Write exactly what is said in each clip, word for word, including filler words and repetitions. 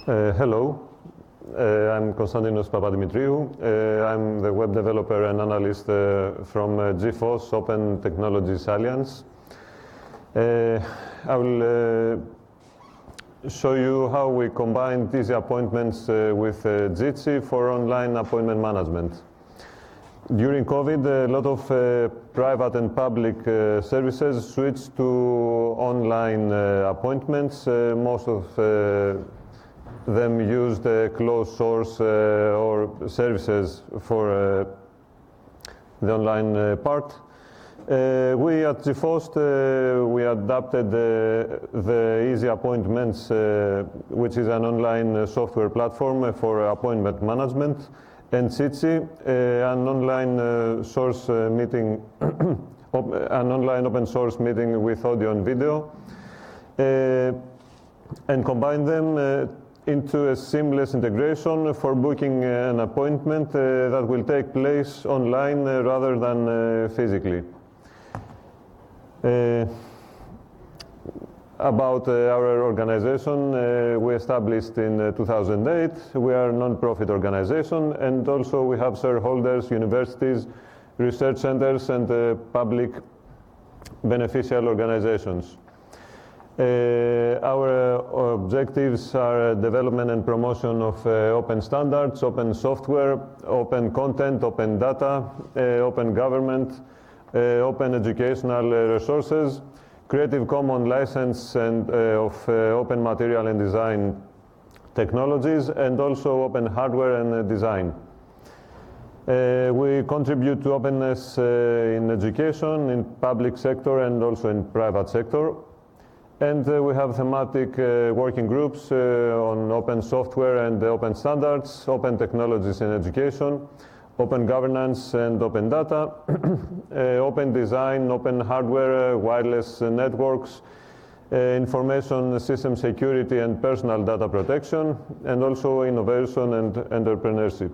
Uh, hello, uh, I'm Konstantinos Papadimitriou. Uh, I'm the web developer and analyst uh, from uh, G F O S Open Technologies Alliance. Uh, I will uh, show you how we combine easy appointments uh, with uh, Jitsi for online appointment management. During COVID, a lot of uh, private and public uh, services switched to online uh, appointments. Uh, most of uh, them used uh, closed source uh, or services for uh, the online uh, part. Uh, we at G F O S uh, we adapted uh, the Easy Appointments, uh, which is an online uh, software platform for appointment management, and Jitsi, uh, an online uh, source uh, meeting, an online open source meeting with audio and video, uh, and combine them uh, into a seamless integration for booking an appointment uh, that will take place online uh, rather than uh, physically. Uh, about uh, our organization, uh, we established in uh, two thousand eight. We are a non-profit organization, and also we have shareholders, universities, research centers, and uh, public beneficial organizations. Uh, our uh, objectives are uh, development and promotion of uh, open standards, open software, open content, open data, uh, open government, uh, open educational uh, resources, Creative Commons license and uh, of uh, open material and design technologies, and also open hardware and uh, design. Uh, we contribute to openness uh, in education, in public sector, and also in private sector. And uh, we have thematic uh, working groups uh, on open software and open standards, open technologies in education, open governance and open data, uh, open design, open hardware, uh, wireless uh, networks, uh, information system security and personal data protection, and also innovation and entrepreneurship.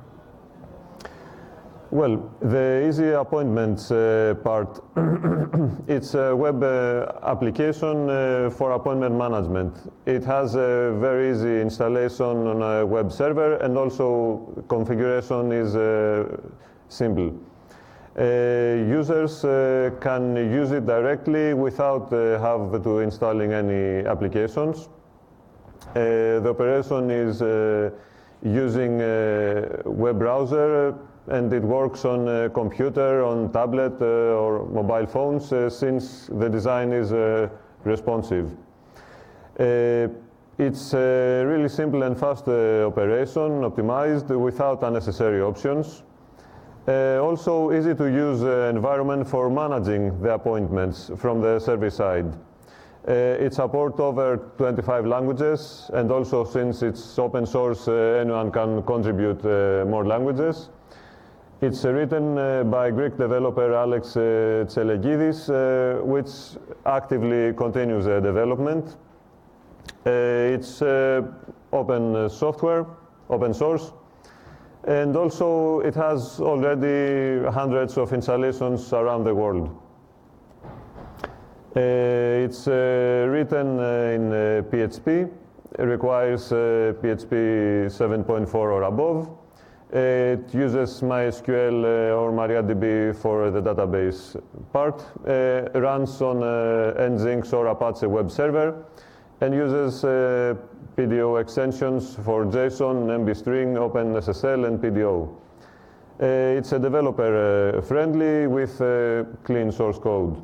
Well, the Easy Appointments uh, part, it's a web uh, application uh, for appointment management. It has a very easy installation on a web server, and also configuration is uh, simple. Uh, users uh, can use it directly without uh, have to installing any applications. Uh, the operation is uh, using a web browser, and it works on a computer, on tablet uh, or mobile phones uh, since the design is uh, responsive. Uh, it's a really simple and fast uh, operation, optimized without unnecessary options. Uh, also easy to use uh, environment for managing the appointments from the service side. Uh, it supports over twenty-five languages, and also since it's open source, uh, anyone can contribute uh, more languages. It's uh, written uh, by Greek developer Alex uh, Tselegidis, uh, which actively continues uh, development. Uh, it's uh, open uh, software, open source, and also it has already hundreds of installations around the world. Uh, it's uh, written uh, in uh, P H P, it requires uh, P H P seven point four or above. It uses MySQL uh, or MariaDB for the database part, uh, runs on uh, Nginx or Apache web server, and uses uh, P D O extensions for JSON, M B string, OpenSSL, and P D O. Uh, it's a developer uh, friendly with uh, clean source code.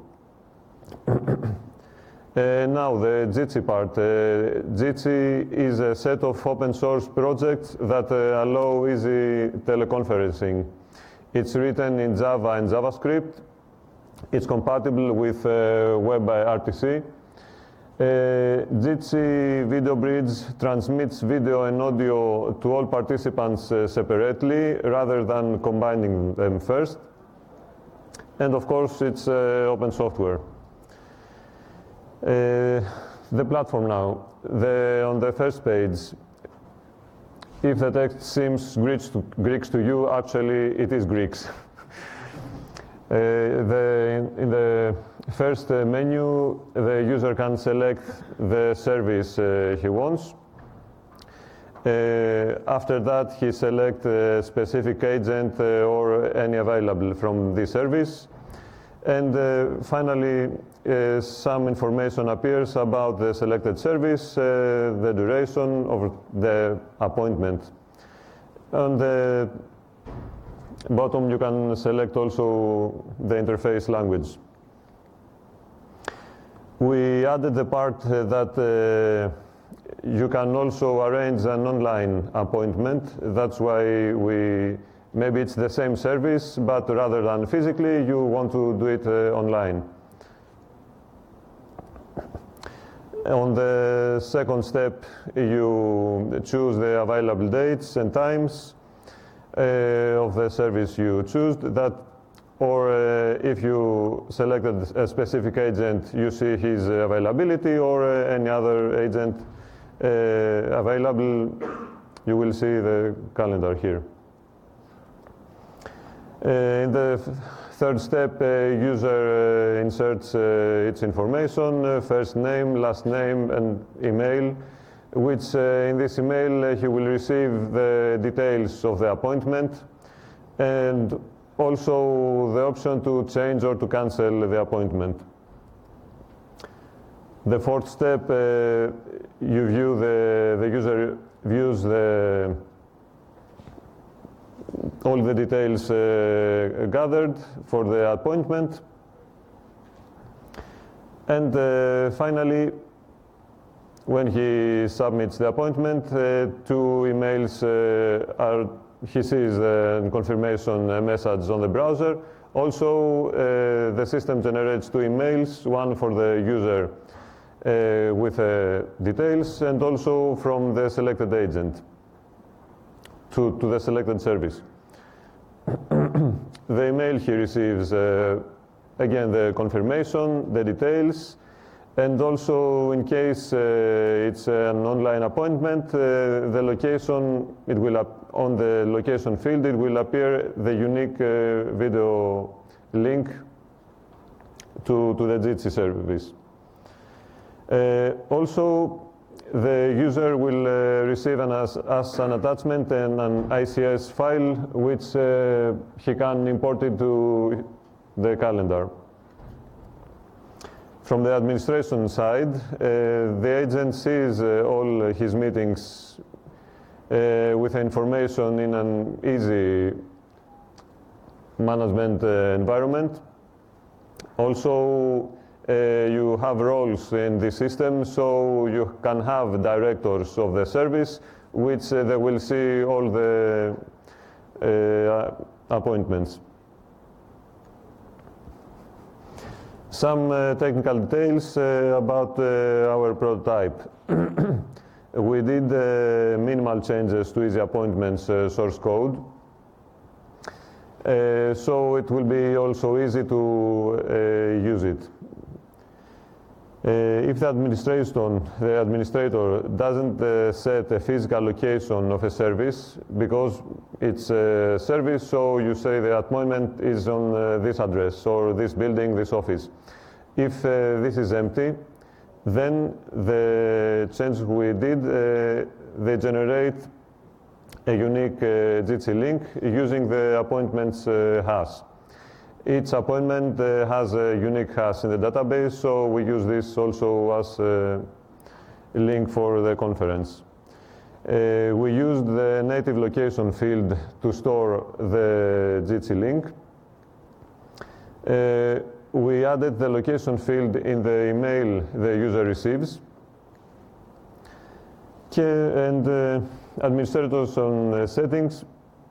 Uh, now the Jitsi part. Uh, Jitsi is a set of open source projects that uh, allow easy teleconferencing. It's written in Java and JavaScript. It's compatible with uh, WebRTC. Uh, Jitsi Video Bridge transmits video and audio to all participants uh, separately rather than combining them first. And of course, it's uh, open software. Uh, the platform now. The, on the first page, if the text seems Greeks to, Greeks to you, actually it is Greeks. uh, the, in the first uh, menu, the user can select the service uh, he wants. Uh, after that, he selects a specific agent uh, or any available from the service. And uh, finally, uh, some information appears about the selected service, uh, the duration of the appointment. On the bottom, you can select also the interface language. We added the part uh, that uh, you can also arrange an online appointment. That's why we, maybe it's the same service, but rather than physically, you want to do it uh, online. On the second step, you choose the available dates and times uh, of the service you choose. That, or uh, if you selected a specific agent, you see his availability, or uh, any other agent uh, available, you will see the calendar here. Uh, in the third step, uh, user uh, inserts uh, its information, uh, first name, last name, and email, which uh, in this email uh, he will receive the details of the appointment, and also the option to change or to cancel the appointment. The fourth step, uh, you view the, the user views the all the details uh, gathered for the appointment. And uh, finally, when he submits the appointment, uh, two emails uh, are, he sees a confirmation message on the browser. Also, uh, the system generates two emails, one for the user uh, with uh, details, and also from the selected agent to, to the selected service. The email he receives, uh, again, the confirmation, the details, and also in case uh, it's an online appointment, uh, the location, it will up on the location field, it will appear the unique uh, video link to, to the Jitsi service. Uh, also, the user will uh, receive an, as, as an attachment and an I C S file, which uh, he can import it to the calendar. From the administration side, uh, the agent sees uh, all his meetings uh, with information in an easy management uh, environment. Also, Uh, you have roles in the system, so you can have directors of the service, which uh, they will see all the uh, appointments. Some uh, technical details uh, about uh, our prototype. We did uh, minimal changes to Easy Appointments uh, source code. Uh, so it will be also easy to uh, use it. Uh, if the administration, the administrator doesn't uh, set a physical location of a service, because it's a service, so you say the appointment is on uh, this address or this building, this office. If uh, this is empty, then the changes we did, uh, they generate a unique uh, Jitsi link using the appointments uh, hash. Each appointment uh, has a unique hash in the database, so we use this also as a link for the conference. Uh, we used the native location field to store the Jitsi link. Uh, we added the location field in the email the user receives. And uh, administrators on uh, settings,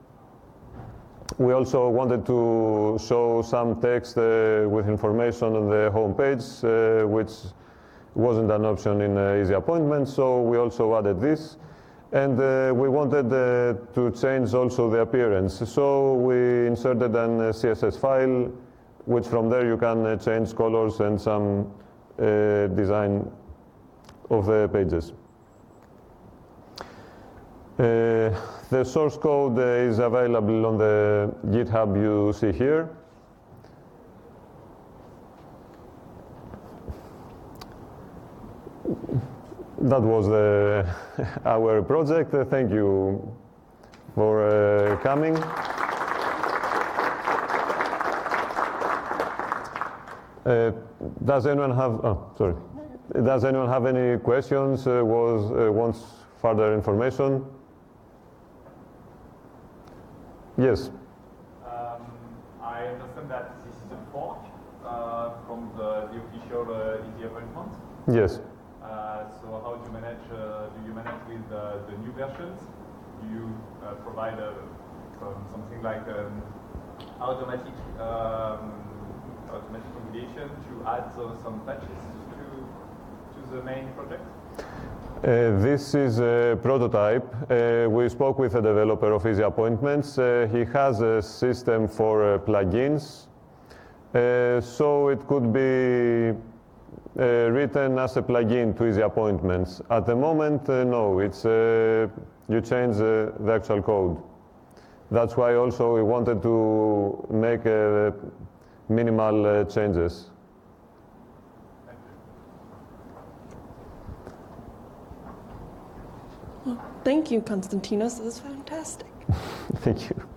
we also wanted to show some text uh, with information on the home page, uh, which wasn't an option in uh, Easy Appointments, so we also added this. And uh, we wanted uh, to change also the appearance. So we inserted an uh, C S S file, which from there you can uh, change colors and some uh, design of the pages. Uh, the source code uh, is available on the GitHub you see here. that was uh, our project. Uh, thank you for uh, coming. Uh, does anyone have? Oh, sorry. Does anyone have any questions? Uh, was uh, wants further information? Yes. Um, I understand that this is a fork uh, from the, the official uh, Easy Appointment. Yes. Uh, so how do you manage? Uh, do you manage with uh, the new versions? Do you uh, provide a, some, something like um, automatic um, automatic obligation to add uh, some patches to to the main project? Uh, this is a prototype. Uh, we spoke with a developer of Easy Appointments. Uh, he has a system for uh, plugins, uh, so it could be uh, written as a plugin to Easy Appointments. At the moment, uh, no, it's uh, you change uh, the actual code. That's why also we wanted to make uh, minimal uh, changes. Thank you, Konstantinos. It was fantastic. Thank you.